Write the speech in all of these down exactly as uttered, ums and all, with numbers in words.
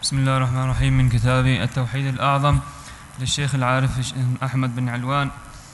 بسم الله الرحمن الرحيم. من كتاب التوحيد الأعظم للشيخ العارف أحمد بن علوان،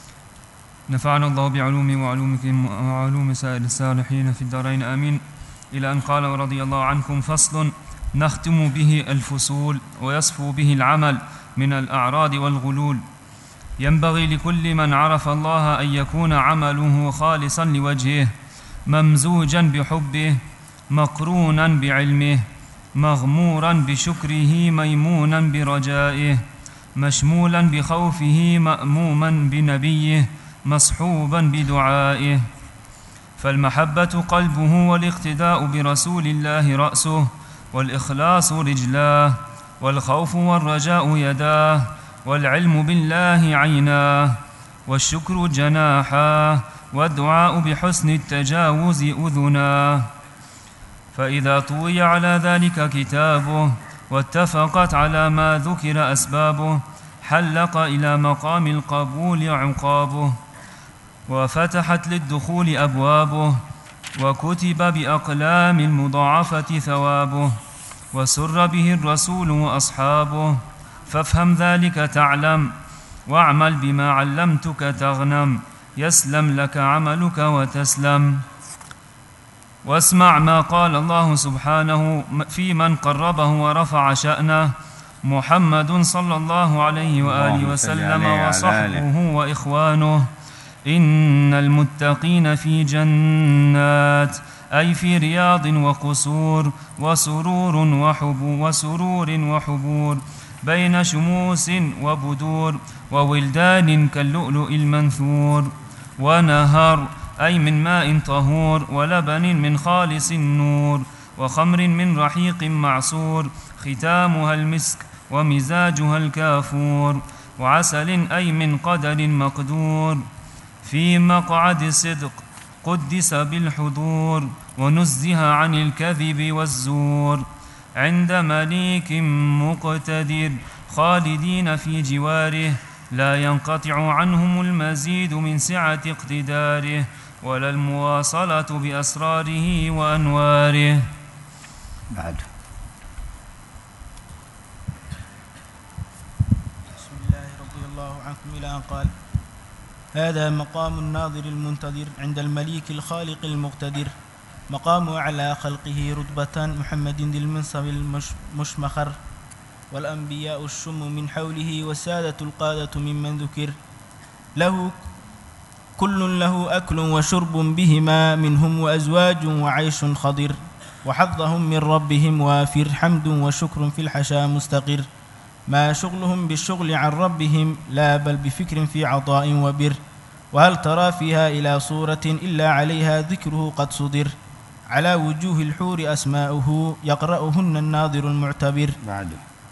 نفعنا الله بعلومه وعلومكم وعلوم سائر الصالحين في الدارين آمين. إلى أن قال ورضي الله عنكم: فصل نختم به الفصول ويصفو به العمل من الأعراض والغلول. ينبغي لكل من عرف الله أن يكون عمله خالصا لوجهه، ممزوجا بحبه، مقرونا بعلمه، مغمورا بشكره، ميمونا برجائه، مشمولا بخوفه، مأموما بنبيه، مصحوبا بدعائه. فالمحبة قلبه، والاقتداء برسول الله رأسه، والإخلاص رجلاه، والخوف والرجاء يداه، والعلم بالله عيناه، والشكر جناحاه، والدعاء بحسن التجاوز أذناه. فإذا طوي على ذلك كتابه واتفقت على ما ذكر أسبابه، حلق إلى مقام القبول عقابه، وفتحت للدخول أبوابه، وكتب بأقلام المضاعفة ثوابه، وسر به الرسول وأصحابه. فافهم ذلك تعلم، واعمل بما علمتك تغنم، يسلم لك عملك وتسلم. واسمع ما قال الله سبحانه في من قربه ورفع شأنه، محمد صلى الله عليه وآله وسلم وصحبه وإخوانه: إن المتقين في جنات، أي في رياض وقصور، وسرور وحبور, وسرور وحبور بين شموس وبدور، وولدان كاللؤلؤ المنثور، ونهر أي من ماء طهور، ولبن من خالص النور، وخمر من رحيق معصور، ختامها المسك ومزاجها الكافور، وعسل أي من قدر مقدور، في مقعد صدق قدس بالحضور، ونزه عن الكذب والزور، عند مليك مقتدر، خالدين في جواره، لا ينقطع عنهم المزيد من سعة اقتداره، ولا المواصلة بأسراره وأنواره. بعد بسم الله رضي الله عنكم إلى أن قال: هذا مقام الناظر المنتظر عند المليك الخالق المقتدر، مقام أعلى خلقه رتبة، محمد ذي المنصب المشمخر، والأنبياء الشم من حوله، والسادة القادة ممن ذكر، له كل له أكل وشرب بهما منهم، وأزواج وعيش خضر، وحظهم من ربهم وافر، حمد وشكر في الحشا مستقر، ما شغلهم بالشغل عن ربهم، لا بل بفكر في عطاء وبر، وهل ترى فيها إلى صورة إلا عليها ذكره قد صدر، على وجوه الحور أسماؤه، يقرأهن الناظر المعتبر. بعد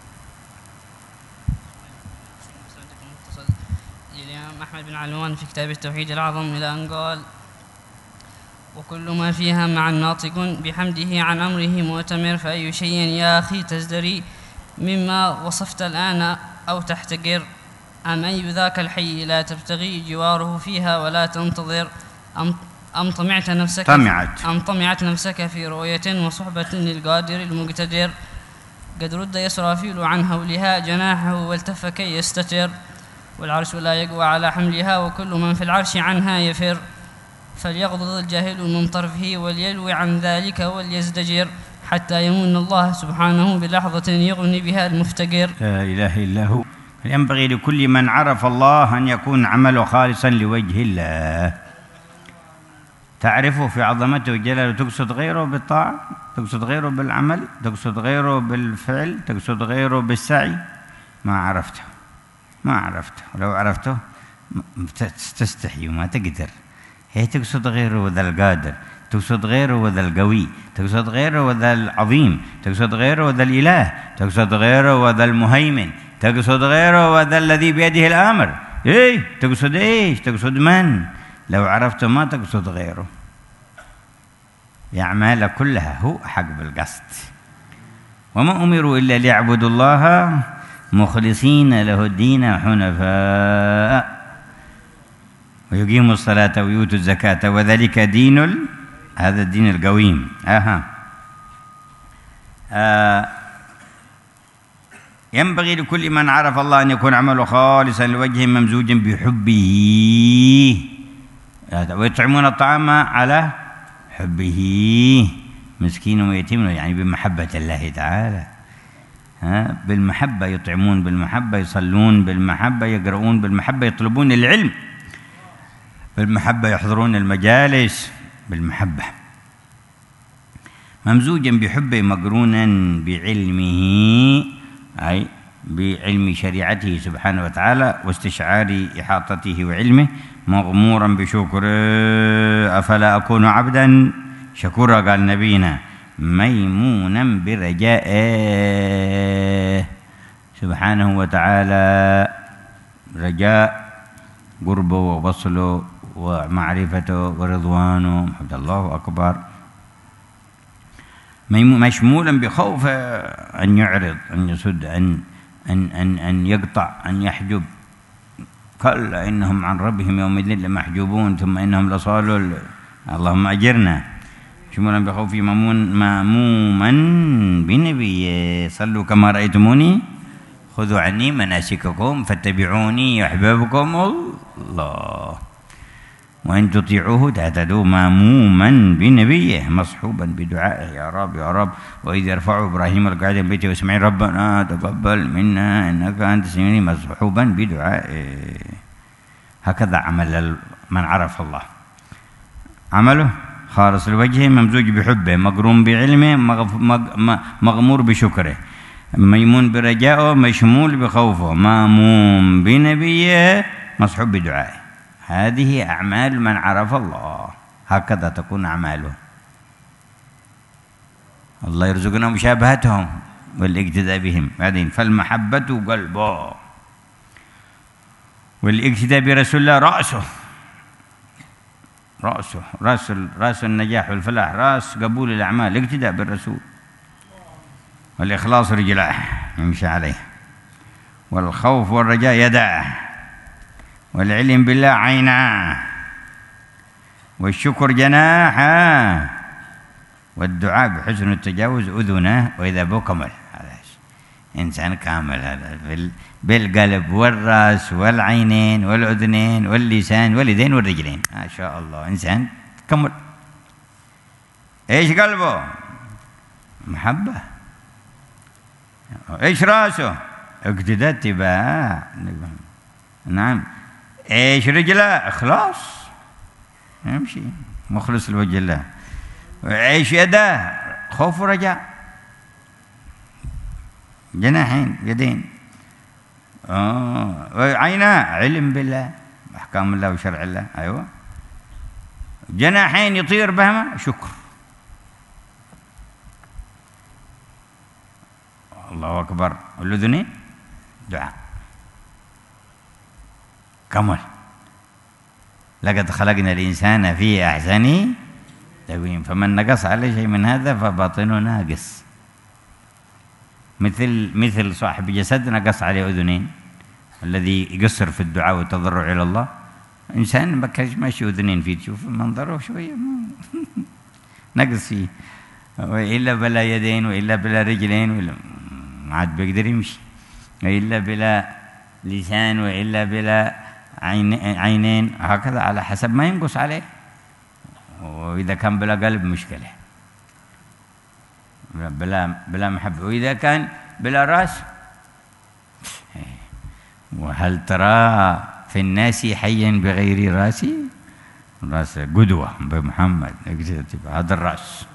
الإمام أحمد بن علوان في كتاب التوحيد الأعظم إلى أن قال: وكل ما فيها مع الناطق بحمده عن أمره مؤتمر، فأي شيء يا أخي تزدري مما وصفت الآن أو تحتقر، أم أي ذاك الحي لا تبتغي جواره فيها ولا تنتظر، أم أم طمعت نفسك طمعت أم طمعت نفسك في رؤية وصحبة للقادر المقتدر، قد رد إسرافيل عن هولها جناحه والتف كي يستتر، والعرش لا يقوى على حملها، وكل من في العرش عنها يفر، فليغضض الجاهل من طرفه، وليلوي عن ذلك وليزدجر، حتى يمن الله سبحانه بلحظة يغني بها المفتقر. لا إله إلا هو. ينبغي لكل من عرف الله أن يكون عمله خالصا لوجه الله، تعرفه في عظمته وجلاله، تقصد غيره بالطاعة، تقصد غيره بالعمل، تقصد غيره بالفعل، تقصد غيره بالسعي. ما عرفته ما عرفته ولو عرفته تستحي وما تقدر. هي تقصد غيره وذا القادر، تقصد غيره وذا القوي، تقصد غيره وذا العظيم، تقصد غيره وذا الإله، تقصد غيره وذا المهيمن، تقصد غيره وذا الذي بيده الأمر. إيه تقصد إيش؟ تقصد من؟ لو عرفته ما تقصد غيره. يعمل كلها هو حق بالقصد. وما أمروا إلا ليعبدوا الله مخلصين له الدين حنفاء، ويقيموا الصلاة ويؤتوا الزكاة، وذلك دين ال... هذا الدين القويم. أها آه ينبغي لكل من عرف الله أن يكون عمله خالصا لوجهه ممزوجا بحبه، ويطعمون الطعام على حبه مسكين ويتيم، يعني بمحبة الله تعالى. ها بالمحبة يطعمون، بالمحبة يصلون، بالمحبة يقرؤون، بالمحبة يطلبون العلم، بالمحبة يحضرون المجالس، بالمحبة ممزوجا بحبه مقرونا بعلمه، أي بعلم شريعته سبحانه وتعالى واستشعار إحاطته وعلمه، مغمورا بشكره. أفلا أكون عبدا شكورا، قال نبينا، ميمونا برجائه سبحانه وتعالى، رجاء قربه ووصله ومعرفته ورضوانه. محمد الله أكبر. مشمولا بخوف أن يعرض، أن يسد، أن أن أن أن يقطع، أن يحجب. كلا إنهم عن ربهم يومئذ لمحجوبون ثم إنهم لصالوا. اللهم أجرنا. مشمولا بخوف ماموما بنبيه، صلوا كما رأيتموني خذوا عني مناسككم فاتبعوني يحببكم الله وإن تطيعوه تهتدوا. ماموما بنبيه مصحوبا بدعائه، يا رب يا رب. وإذ يرفع إبراهيم القاعدة من بيته واسمعي ربنا تقبل منا إنك أنت السميع، مصحوبا بدعائه. هكذا عمل من عرف الله، عمله خالص لوجهه ممزوج بحبه مقرون بعلمه مغمور بشكره، ميمون برجائه مشمول بخوفه، ماموم بنبيه مصحوب بدعائه. هذه أعمال من عرف الله، هكذا تكون أعماله. الله يرزقنا مشابهتهم والاقتداء بهم. بعدين فالمحبة قلبه، والاقتداء برسول الله رأسه، رأسه رأس رأس النجاح والفلاح، رأس قبول الأعمال الاقتداء بالرسول. والإخلاص رجلاه يمشي عليه، والخوف والرجاء يداه، والعلم بالله عيناه، والشكر جناحه، والدعاء بحسن التجاوز أذناه، وإذا بو كمل. هذا إنسان كامل، هذا بالقلب والرأس والعينين والأذنين واللسان واليدين والرجلين، ما شاء الله إنسان كمل. إيش قلبه؟ محبة. إيش رأسه؟ اقتداء اتباع. نعم. إيش رجله؟ إخلاص، يمشي مخلص لوجه الله. إيش يده؟ خوف ورجاء، جناحين يدين. آه. عيناه علم بالله أحكام الله وشرع الله. أيوة. جناحين يطير بهما شكر. الله أكبر. والأذنين دعاء. كمل. لقد خلقنا الإنسان في أحسن تقويم، فمن نقص عليه شيء من هذا فباطنه ناقص. مثل مثل صاحب جسد نقص عليه أذنين، الذي يقصر في الدعاء والتضرع إلى الله. إنسان ما كانش ماشي أذنين فيه، تشوف منظره شوية نقص فيه، وإلا بلا يدين، وإلا بلا رجلين، وإلا ما عاد بيقدر يمشي، وإلا بلا لسان، وإلا بلا عينين، هكذا على حسب ما ينقص عليه. وإذا كان بلا قلب مشكلة، بلا بلا محبة. وإذا كان بلا رأس، وهل ترى في الناس حيا بغير رأس؟ رأس قدوة بمحمد، هذا الرأس.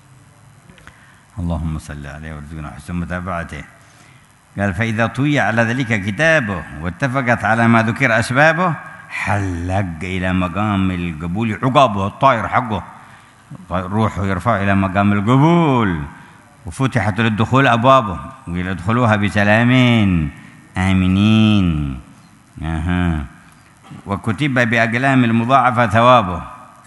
اللهم صل عليه وارزقنا حسن متابعته. قال فإذا طوي على ذلك كتابه واتفقت على ما ذكر أسبابه، حلق إلى مقام القبول عقابه، الطائر حقه روحه يرفع إلى مقام القبول، وفتحت للدخول أبوابه، وقيل ادخلوها بسلام آمنين. أها. وكتب بأقلام المضاعفة ثوابه،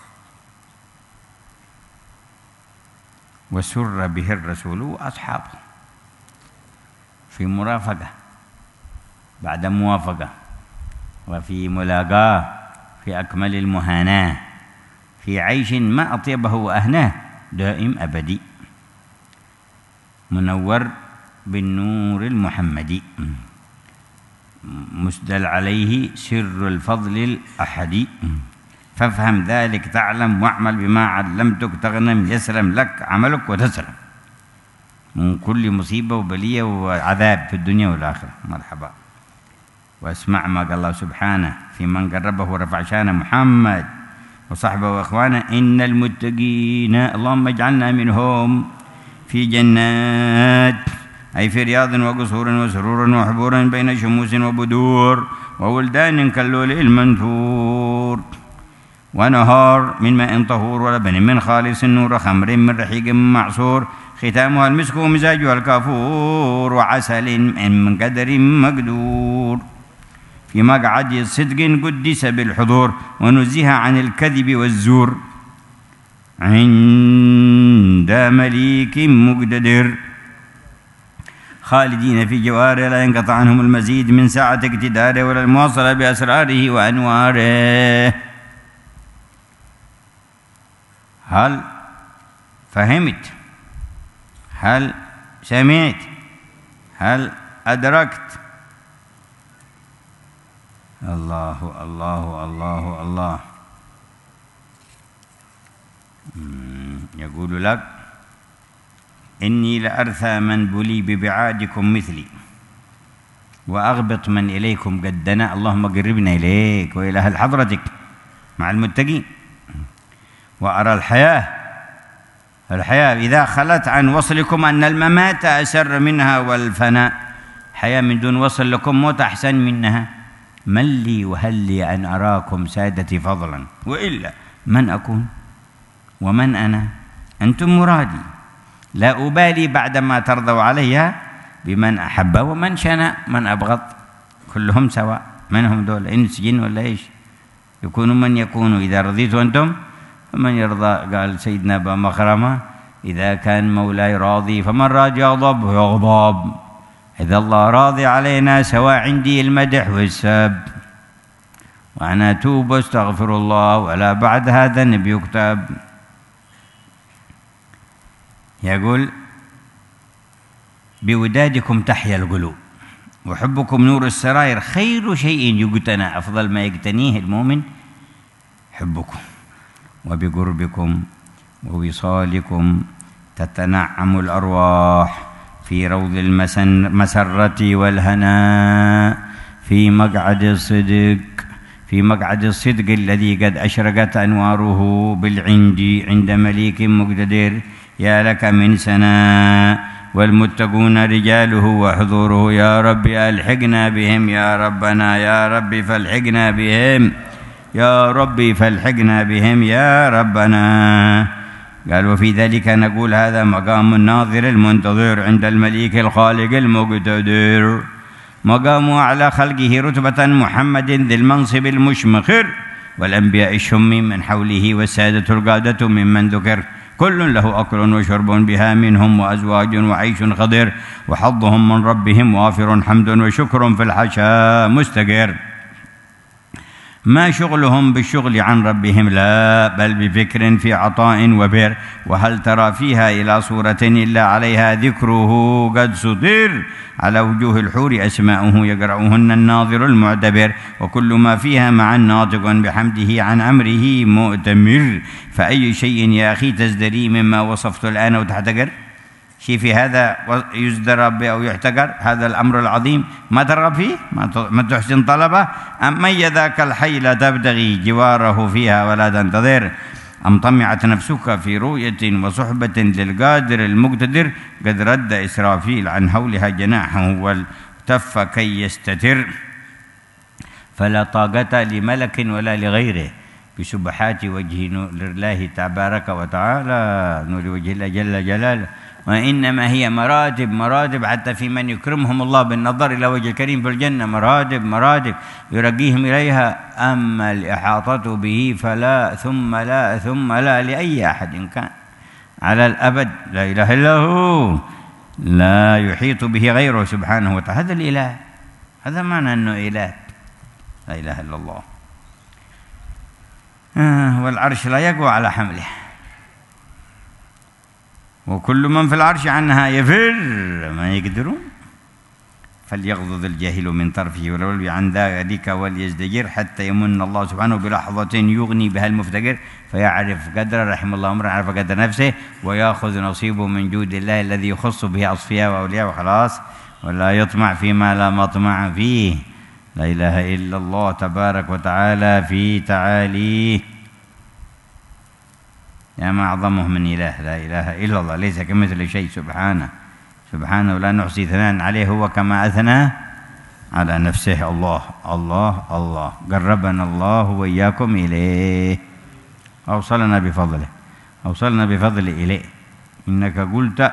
وسر به الرسول وأصحابه في مرافقة بعد موافقة، وفي ملاقاة في أكمل المهاناة، في عيش ما أطيبه وأهناه، دائم أبدي، منور بالنور المحمدي مسدل عليه سر الفضل الأحدي، فافهم ذلك تعلم واعمل بما علمتك تغنم، يسلم لك عملك وتسلم من كل مصيبة وبلية وعذاب في الدنيا والآخرة. مرحبا. واسمع ما قال الله سبحانه في من قربه ورفع شانه محمد وصحبه وإخوانه: إن المتقين اللهم اجعلنا منهم في جنات، أي في رياض وقصور وسرور وحبور بين شموس وبدور وولدان كاللؤلؤ المنثور، ونهار من ماء طهور ولبن من خالص نور، خمر من رحيق معصور، ختامها المسك ومزاجها الكافور، وعسل من قدر مقدور، في مقعد صدق قدس بالحضور، ونزه عن الكذب والزور، عند مليك مقتدر، خالدين في جواره لا ينقطع عنهم المزيد من ساعة اقتداره ولا المواصلة بأسراره وأنواره. هل فهمت؟ هل سمعت؟ هل أدركت؟ الله الله الله الله. يقول لك: إني لأرثى من بلي ببعادكم مثلي، وأغبط من إليكم قد دنا. اللهم قربنا إليك وإلى أهل حضرتك مع المتقين. وأرى الحياة الحياة إذا خلت عن وصلكم أن الممات أسر منها، والفناء حياة من دون وصل لكم موت أحسن منها. من لي وهل لي أن أراكم سادتي فضلا، وإلا من أكون ومن أنا؟ أنتم مرادي، لا أبالي بعدما ترضوا عليها بمن أحب ومن شنأ من أبغض، كلهم سواء. من هم دول؟ إنس جن ولا إيش؟ يكونوا من يكونوا، إذا رضيتوا أنتم فمن يرضى. قال سيدنا أبا مخرمة: إذا كان مولاي راضي فمن راد يغضب يغضب، إذا الله راضي علينا سواء عندي المدح والسب، وأنا أتوب واستغفر الله ولا بعد هذا النبي يكتب. يقول: بودادكم تحيا القلوب، وحبكم نور السرائر، خير شيء يقتنى، أفضل ما يقتنيه المؤمن حبكم، وبقربكم ووصالكم تتنعم الأرواح في روض المسرة والهناء، في مقعد الصدق، في مقعد الصدق الذي قد أشرقت أنواره بالعند عند مليك مقتدر. يا لك من سناء، والمتقون رجاله وحضوره. يا رب ألحقنا بهم، يا ربنا يا رب فالحقنا بهم، يا ربي فالحقنا بهم يا ربنا. قال: وفي ذلك نقول هذا مقام الناظر المنتظر عند المليك الخالق المقتدر، مقام أعلى خلقه رتبة محمد ذي المنصب المشمخر، والأنبياء الشم من حوله، والسادة القادة ممن ذكر، كل له أكل وشرب بها منهم، وأزواج وعيش خضر، وحظهم من ربهم وافر، حمد وشكر في الحشا مستقر. ما شغلهم بالشغل عن ربهم، لا بل بفكر في عطاء وبر. وهل ترى فيها إلى صورة إلا عليها ذكره قد سطر، على وجوه الحور أسماؤه يقرأهن الناظر المعتبر، وكل ما فيها مع ناطق بحمده عن أمره مؤتمر. فأي شيء يا أخي تزدري مما وصفت الآن وتحتقر؟ شيء في هذا يزدر أو يحتقر؟ هذا الأمر العظيم ما ترغب فيه، ما تحسن طلبه؟ أم من ذاك الحي لا تبتغي جواره فيها ولا تنتظر؟ أم طمعت نفسك في رؤية وصحبة للقادر المقتدر، قد رد إسرافيل عن هولها جناحه والتف كي يستتر. فلا طاقة لملك ولا لغيره بسبحات وجه الله تبارك وتعالى، نور وجه الله جل جلاله. وإنما هي مراتب مراتب، حتى في من يكرمهم الله بالنظر إلى وجه الكريم في الجنة، مراتب مراتب يرقيهم إليها. أما الإحاطة به فلا، ثم لا ثم لا لأي أحد إن كان على الأبد. لا إله إلا هو، لا يحيط به غيره سبحانه وتعالى. هذا الإله، هذا معنى أنه إله، لا إله إلا الله. آه والعرش لا يقوى على حمله، وكل من في العرش عنها يفر، ما يقدرون. فليغضض الجاهل من طرفه ولو عن ذلك وليزدجر حتى يمن الله سبحانه بلحظة يغني بها المفتقر فيعرف قدر، رحم الله امرأ عرف قدر نفسه، ويأخذ نصيبه من جود الله الذي يخص به أصفياء وأولياء وخلاص، ولا يطمع فيما لا مطمع فيه. لا إله إلا الله تبارك وتعالى في تعاليه. يا ما أعظمه من إله، لا إله إلا الله، ليس كمثل شيء سبحانه سبحانه ولا نحصي ثناء عليه هو كما أثنى على نفسه. الله الله الله، قربنا الله وإياكم إليه، أوصلنا بفضله أوصلنا بفضله إليه. إنك قلت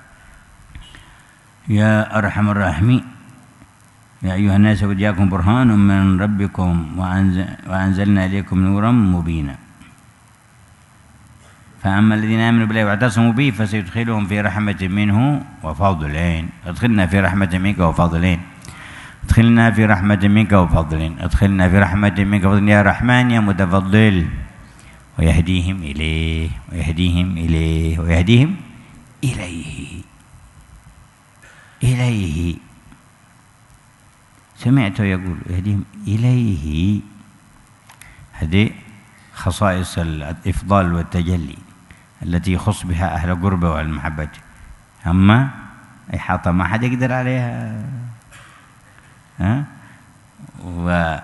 يا أرحم الراحمين يا أيها الناس قد جاءكم برهان من ربكم وأنزلنا إليكم نورا مبينا، فأما الذين آمنوا بالله واعتصموا به فسيدخلهم في رحمة منه وفضلين. ادخلنا في رحمة منك وفضلين، ادخلنا في رحمة منك وفضلين، ادخلنا في رحمة منك وفضلين يا رحمن يا متفضل. ويهديهم إليه ويهديهم إليه ويهديهم إليه إليه. سمعته يقول يهديهم إليه. هذه خصائص الإفضال والتجلي التي يخص بها أهل القربة والمحبة، أما إحاطة ما حد يقدر عليها. ها؟ و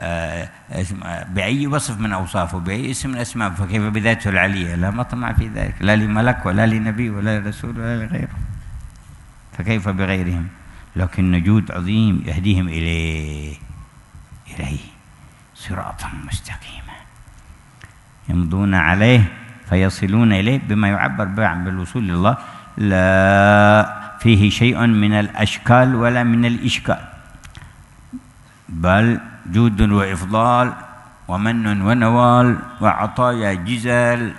بأي وصف من أوصافه، بأي اسم من أسماء، فكيف بذاته العلية لا مطمع في ذلك، لا لملك ولا لنبي ولا لرسول ولا لغيره، فكيف بغيرهم؟ لكن جود عظيم. يهديهم إليه إليه صراطا مستقيما يمضون عليه فيصلون إليه بما يعبر بالوصول لله، لا فيه شيء من الأشكال ولا من الإشكال، بل جود وإفضال ومن ونوال وعطايا جزال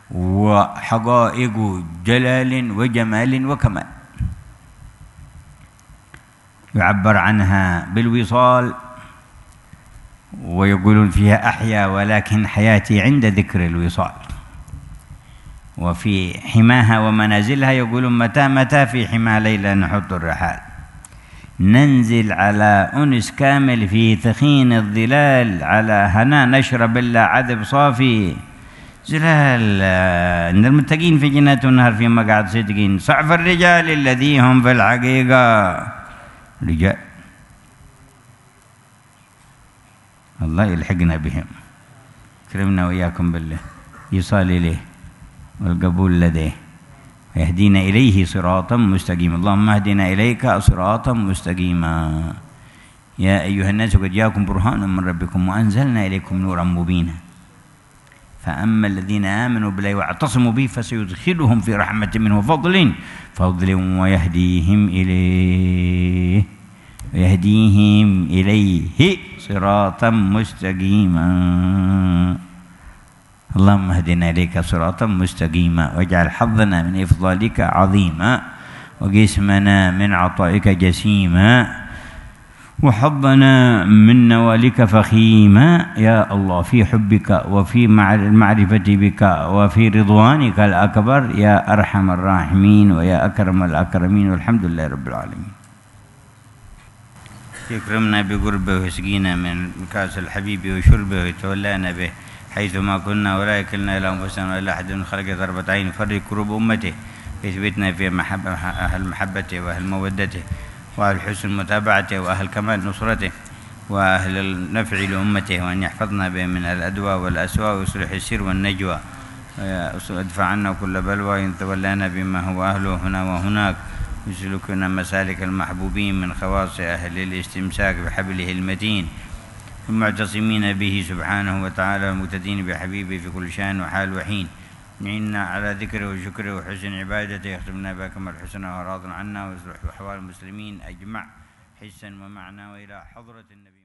وحقائق جلال وجمال وكمال. يعبر عنها بالوصال ويقولون فيها أحيا ولكن حياتي عند ذكر الوصال. وفي حماها ومنازلها يقولون متى متى في حما ليلة نحط الرحال، ننزل على أنس كامل في ثخين الظلال، على هنا نشرب إلا عذب صافي زلال. إن المتقين في جنات النهر في مقعد صدقين، صعف الرجال الذي هم في الحقيقة رجال. الله يلحقنا بهم، كرمنا وإياكم بالله يصال إليه والقبول لديه، ويهدينا إليه صراطا مستقيما. اللهم اهدنا إليك صراطا مستقيما. يا أيها الناس قد جاءكم برهان من ربكم وأنزلنا إليكم نورا مبينا، فأما الذين آمنوا بالله واعتصموا به فسيدخلهم في رحمة منه وفضل فضل ويهديهم إليه ويهديهم إليه صراطا مستقيما. اللهم اهدنا إليك صراطا مستقيما، واجعل حظنا من إفضالك عظيما، وقسمنا من عطائك جسيما، وحظنا من نوالك فخيما. يا الله في حبك وفي المعرفة بك وفي رضوانك الأكبر يا أرحم الراحمين ويا أكرم الأكرمين، والحمد لله رب العالمين. يكرمنا بقربه ويسقينا من كاس الحبيب وشربه ويتولانا به حيث ما كنا، ولا يكلنا إلى أنفسنا ولا أحد من خلق ضربة عين. فرق كروب أمته ويثبتنا في محبة أهل محبته وأهل مودته وأهل حسن متابعته وأهل كمال نصرته وأهل النفع لأمته، وأن يحفظنا به من الأدواء والأسواء ويصلح السر والنجوى، ويدفع عنا كل بلوى إن تولانا بما هو أهله هنا وهناك، يسلكنا مسالك المحبوبين من خواص أهل الاستمساك بحبله المتين، المعتصمين به سبحانه وتعالى، المقتدين بحبيبه في كل شان وحال وحين. نعنا على ذكره وشكره وحسن عبادته، يختمنا بكم الحسنى وراض عنا، ويصلح أحوال المسلمين أجمع حسا ومعنى، وإلى حضرة النبي.